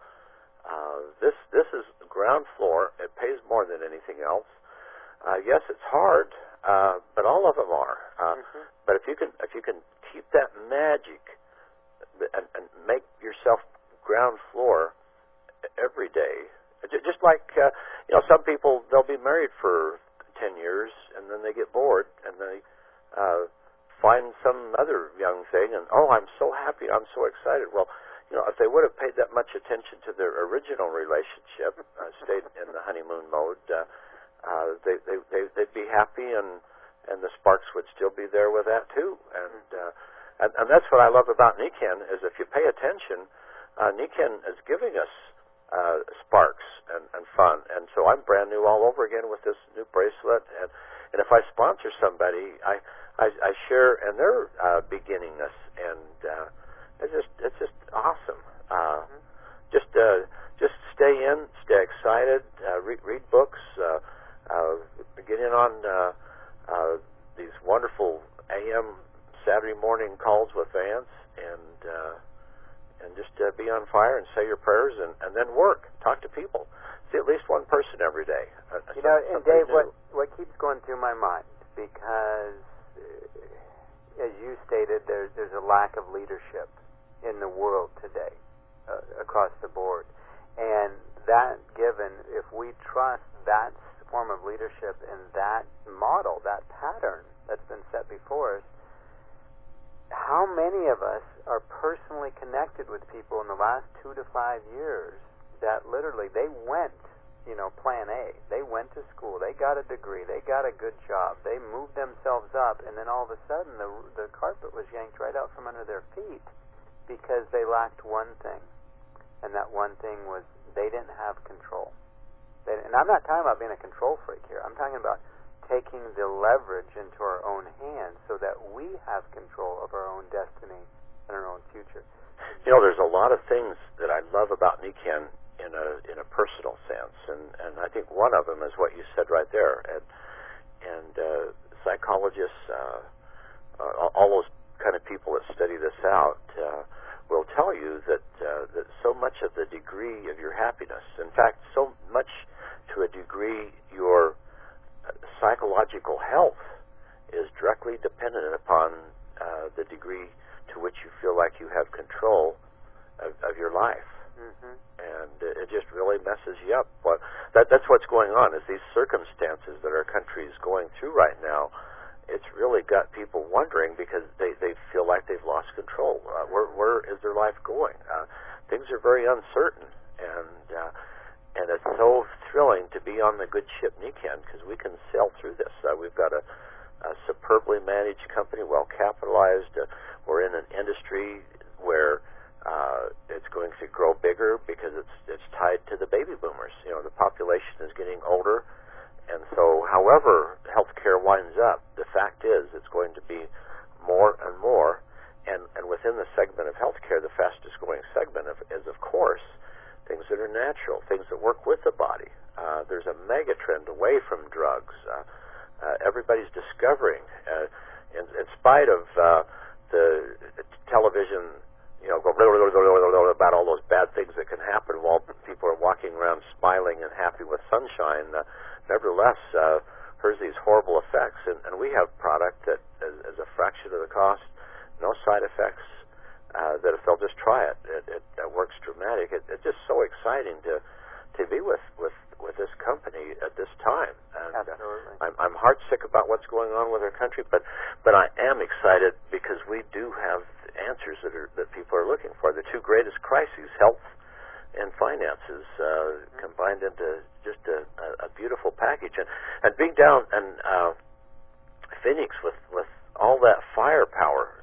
This is ground floor. It pays more than anything else. Yes, it's hard, but all of them are. But if you can keep that magic and make yourself ground floor every day, just like some people, they'll be married for 10 years and then they get bored and they find some other young thing, and I'm so happy, I'm so excited. Well, if they would have paid that much attention to their original relationship, stayed in the honeymoon mode, they'd be happy, and the sparks would still be there with that too. And that's what I love about NECANN, is if you pay attention, NECANN is giving us sparks and fun. And so I'm brand new all over again with this new bracelet. And if I sponsor somebody, I share in their beginningness, and it's just awesome. Just stay in, stay excited, read books, get in on these wonderful AM Saturday morning calls with Vance, and just be on fire and say your prayers, and then work, talk to people, see at least one person every day. And Dave, what keeps going through my mind, because as you stated, there's a lack of leadership in the world today, across the board, and that given, if we trust that form of leadership and that model, that pattern that's been set before us, how many of us are personally connected with people in the last 2 to 5 years that literally they went, plan A. They went to school, they got a degree, they got a good job, they moved themselves up, and then all of a sudden the carpet was yanked right out from under their feet because they lacked one thing. And that one thing was they didn't have control. And I'm not talking about being a control freak here. I'm talking about taking the leverage into our own hands so that we have control of our own destiny and our own future. There's a lot of things that I love about Nikken in a personal sense, and I think one of them is what you said right there. And psychologists, all those kind of people that study this out, will tell you that so much of the degree of your happiness, in fact, so much to a degree your psychological health is directly dependent upon the degree to which you feel like you have control of your life. Mm-hmm. And it just really messes you up. That's what's going on, is these circumstances that our country is going through right now. It's really got people wondering because they feel like they've lost control. Where is their life going? Things are very uncertain, and it's so thrilling to be on the good ship Nikken because we can sail through this. We've got a superbly managed company, well capitalized. We're in an industry where it's going to grow bigger because it's tied to the baby boomers. The population is getting older. And so, however healthcare winds up, the fact is it's going to be more and more. And within the segment of healthcare, the fastest growing segment is, of course, things that are natural, things that work with the body. There's a mega trend away from drugs. Everybody's discovering, in spite of the television, about all those bad things that can happen while people are walking around smiling and happy with sunshine. Nevertheless, has these horrible effects, and we have product that is a fraction of the cost, no side effects, that if they'll just try it, it works dramatic. It's just so exciting to be with this company at this time. And absolutely. I'm heartsick about what's going on with our country, but I am excited because we do have answers that people are looking for. The two greatest crises, health and finances, combined into just a beautiful package. And being down in Phoenix with all that firepower,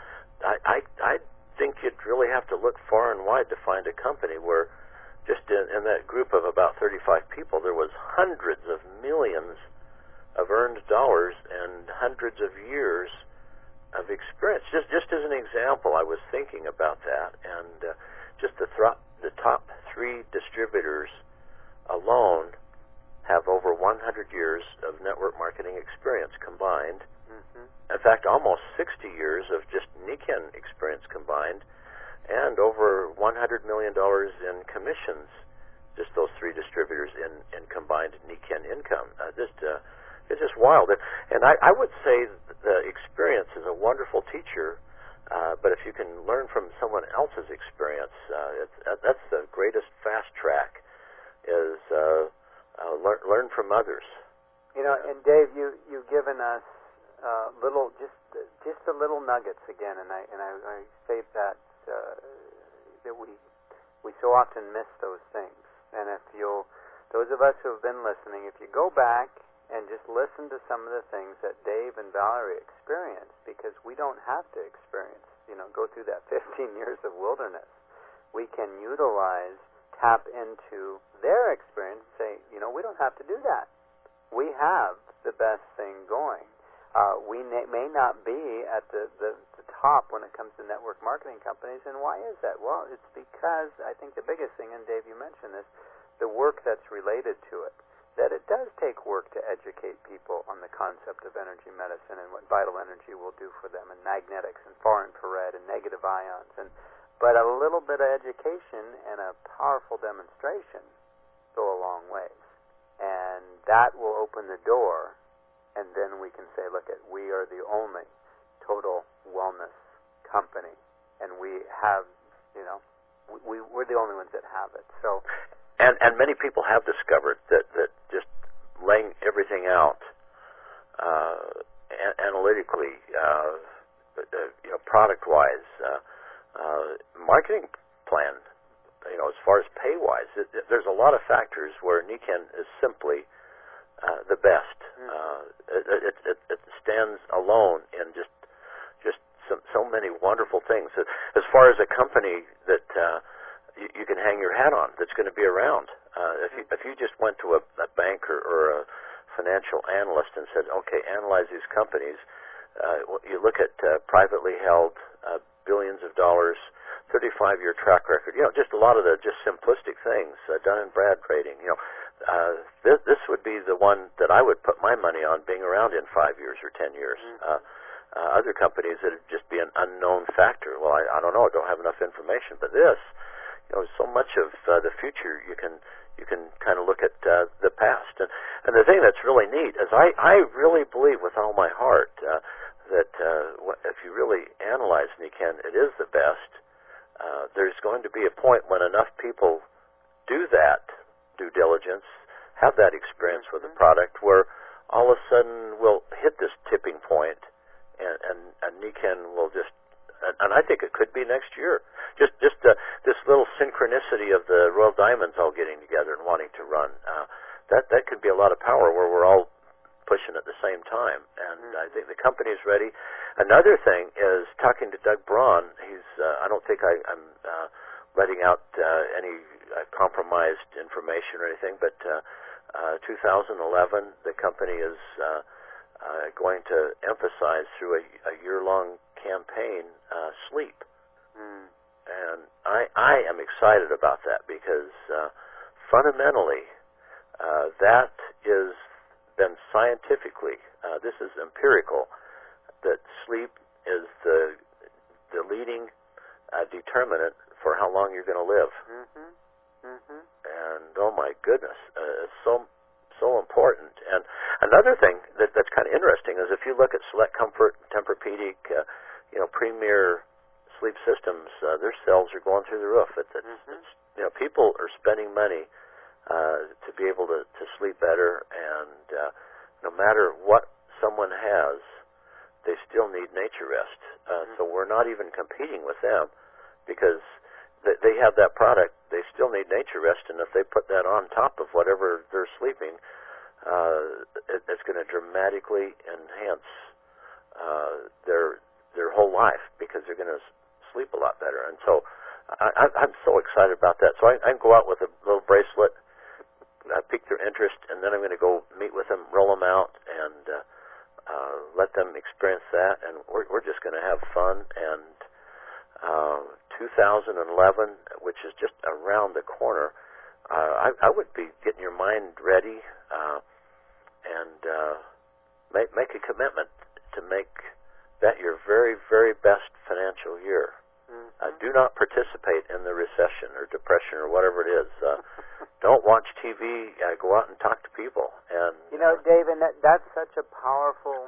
I think you'd really have to look far and wide to find a company where just in that group of about 35 people, there was hundreds of millions of earned dollars and hundreds of years of experience. Just as an example, I was thinking about that, and just the top 3 distributors alone have over 100 years of network marketing experience combined. Mm-hmm. In fact, almost 60 years of just Nikken experience combined, and over $100 million in commissions, just those 3 distributors in combined Nikken income. It's just wild. And I would say the experience is a wonderful teacher, but if you can learn from someone else's experience, that's the greatest fast track, is learn from others. And Dave, you've given us just the little nuggets again, and I say that we so often miss those things. And those of us who have been listening, if you go back and just listen to some of the things that Dave and Valerie experienced, because we don't have to experience, go through that 15 years of wilderness. We can tap into their experience and say, we don't have to do that. We have the best thing going. We may not be at the top when it comes to network marketing companies, and why is that? Well, it's because I think the biggest thing, and Dave, you mentioned this, the work that's related to it, that it does take work to educate people on the concept of energy medicine and what vital energy will do for them, and magnetics and far infrared and negative ions, but a little bit of education and a powerful demonstration go a long ways, and that will open the door. And then we can say, look, we are the only total wellness company, and we have, we're the only ones that have it. So, and many people have discovered that just laying everything out analytically, product-wise, marketing plan, as far as pay-wise, there's a lot of factors where Nikken is simply the best. It stands alone in just so many wonderful things. As far as a company that you can hang your hat on, that's going to be around. If you just went to a banker or a financial analyst and said, okay, analyze these companies, you look at privately held, billions of dollars, 35-year track record, just a lot of the just simplistic things, Dun & Brad rating, this would be the one that I would put my money on being around in 5 years or 10 years. Other companies that would just be an unknown factor. Well, I don't know, I don't have enough information, but this, so much of the future you can kind of look at the past. And the thing that's really neat is I really believe with all my heart that if you really analyze Nikken, it is the best. There's going to be a point when enough people do that due diligence, have that experience with the product, where all of a sudden we'll hit this tipping point, and Nikken will just, and I think it could be next year. Just this little synchronicity of the Royal Diamonds all getting together and wanting to run, that could be a lot of power where we're all pushing at the same time. And I think the company's ready. Another thing is talking to Doug Braun. He's I don't think I'm letting out any compromised information or anything, but 2011 the company is going to emphasize through a year-long campaign sleep. And I am excited about that because fundamentally that is been scientifically, this is empirical, that sleep is the leading determinant for how long you're going to live. And oh my goodness, it's so important. And another thing that's kind of interesting is if you look at Select Comfort, Tempur-Pedic, premier sleep systems, their sales are going through the roof. It's people are spending money to be able to sleep better, and no matter what someone has, they still need nature rest. So we're not even competing with them because they have that product. They still need nature rest, and if they put that on top of whatever they're sleeping, it's going to dramatically enhance their whole life because they're going to sleep a lot better. And so I'm so excited about that. So I can go out with a little bracelet, pique their interest, and then I'm going to go meet with them, roll them out, and let them experience that. And we're just going to have fun. And 2011, which is just around the corner, I would be getting your mind ready and make a commitment to make that your very, very best financial year. Do not participate in the recession or depression or whatever it is. Don't watch TV. Go out and talk to people. And Dave, and that's such a powerful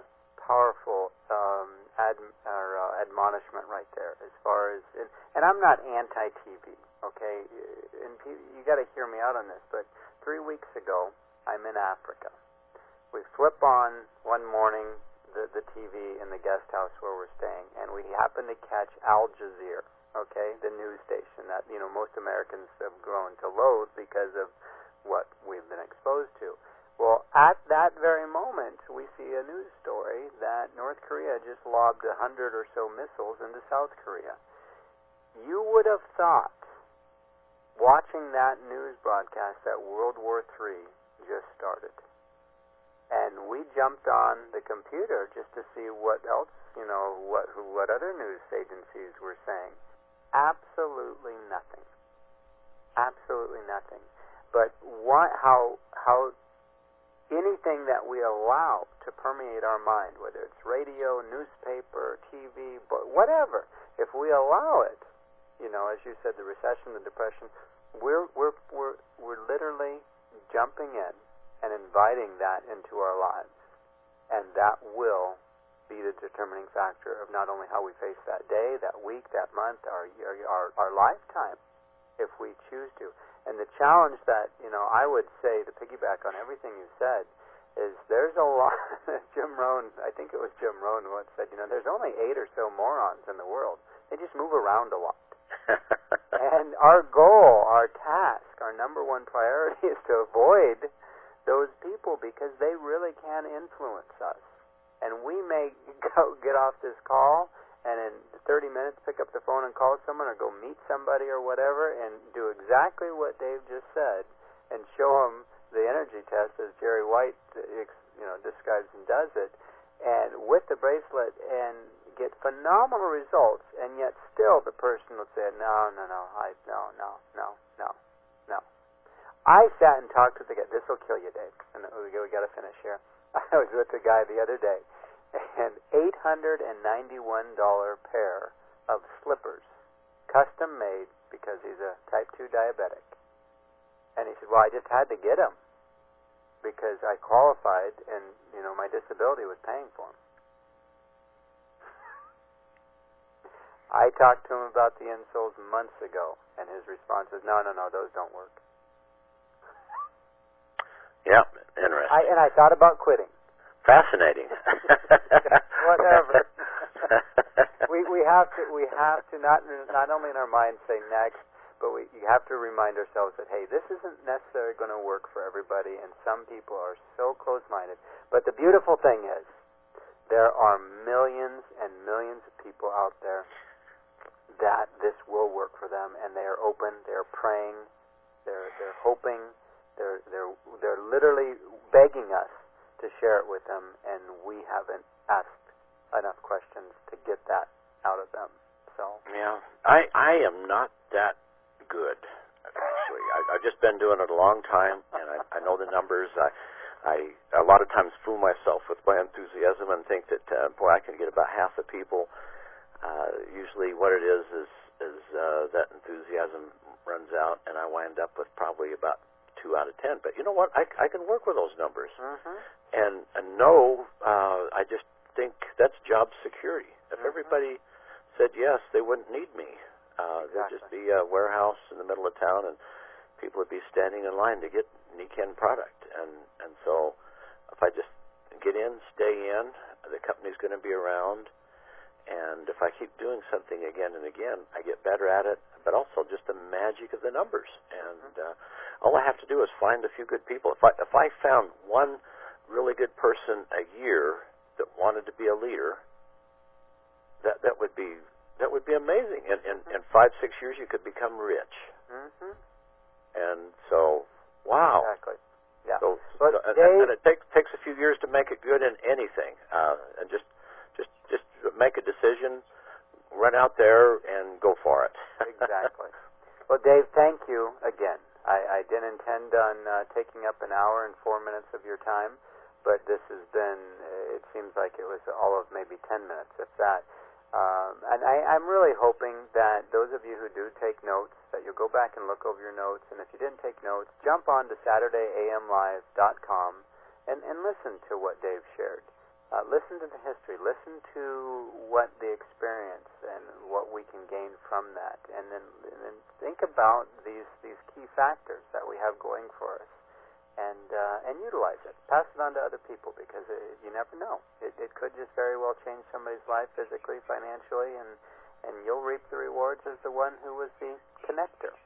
admonishment right there. As far as, and I'm not anti-TV, okay? And you got to hear me out on this. But 3 weeks ago, I'm in Africa. We flip on one morning the TV in the guest house where we're staying, and we happen to catch Al Jazeera, okay, the news station that most Americans have grown to loathe because of what we've been exposed to. Well, at that very moment, we see a news story that North Korea just lobbed 100 or so missiles into South Korea. You would have thought, watching that news broadcast, that World War III just started. And we jumped on the computer just to see what else, what other news agencies were saying. Absolutely nothing. Absolutely nothing. But how anything that we allow to permeate our mind, whether it's radio, newspaper, TV, but whatever, if we allow it, as you said, the recession, the depression, we're literally jumping in and inviting that into our lives, and that will be the determining factor of not only how we face that day, that week, that month, our lifetime, if we choose to. And the challenge that I would say, to piggyback on everything you said, is there's a lot. Jim Rohn, I think it was Jim Rohn once said, there's only 8 or so morons in the world. They just move around a lot. And our goal, our task, our number one priority is to avoid those people because they really can influence us. And we may get off this call and in 30 minutes pick up the phone and call someone or go meet somebody or whatever and do exactly what Dave just said and show them the energy test as Jerry White describes and does it, and with the bracelet and get phenomenal results, and yet still the person will say, no. I sat and talked with the guy. This will kill you, Dave. And we got to finish here. I was with the guy the other day, and $891 pair of slippers, custom made because he's a type 2 diabetic. And he said, well, I just had to get them because I qualified and, my disability was paying for them. I talked to him about the insoles months ago, and his response was, no, those don't work. Yeah, interesting. I thought about quitting. Fascinating. Whatever. we have to not only in our minds say next, but you have to remind ourselves that, hey, this isn't necessarily going to work for everybody, and some people are so close-minded. But the beautiful thing is, there are millions and millions of people out there that this will work for them, and they are open, they're praying, they're hoping, they're literally begging us to share it with them, and we haven't asked enough questions to get that out of them. So yeah, I am not that good, actually. I've just been doing it a long time, and I know the numbers. I a lot of times fool myself with my enthusiasm and think that boy, I can get about half the people. Usually, what it is that enthusiasm runs out, and I wind up with probably about 2 out of 10. But you know what? I can work with those numbers, and no, I just think that's job security. If everybody said yes, they wouldn't need me. There'd just be a warehouse in the middle of town, and people would be standing in line to get Nikken product. And so if I just get in, stay in, the company's going to be around, and if I keep doing something again and again, I get better at it, but also just the magic of the numbers. And all I have to do is find a few good people. If I found one really good person a year that wanted to be a leader, that would be amazing. In 5-6 years, you could become rich. And so, wow. Exactly. Yeah. So, and it takes a few years to make it good in anything. And just make a decision, run out there, and go for it. Exactly. Well, Dave, thank you again. I didn't intend on taking up an hour and 4 minutes of your time, but this has been, it seems like it was all of maybe 10 minutes, if that. And I'm really hoping that those of you who do take notes, that you'll go back and look over your notes, and if you didn't take notes, jump on to SaturdayAMLive.com and listen to what Dave shared. Listen to the history. Listen to what the experience and what we can gain from that, and then think about these key factors that we have going for us, and utilize it. Pass it on to other people because you never know. It could just very well change somebody's life physically, financially, and you'll reap the rewards as the one who was the connector.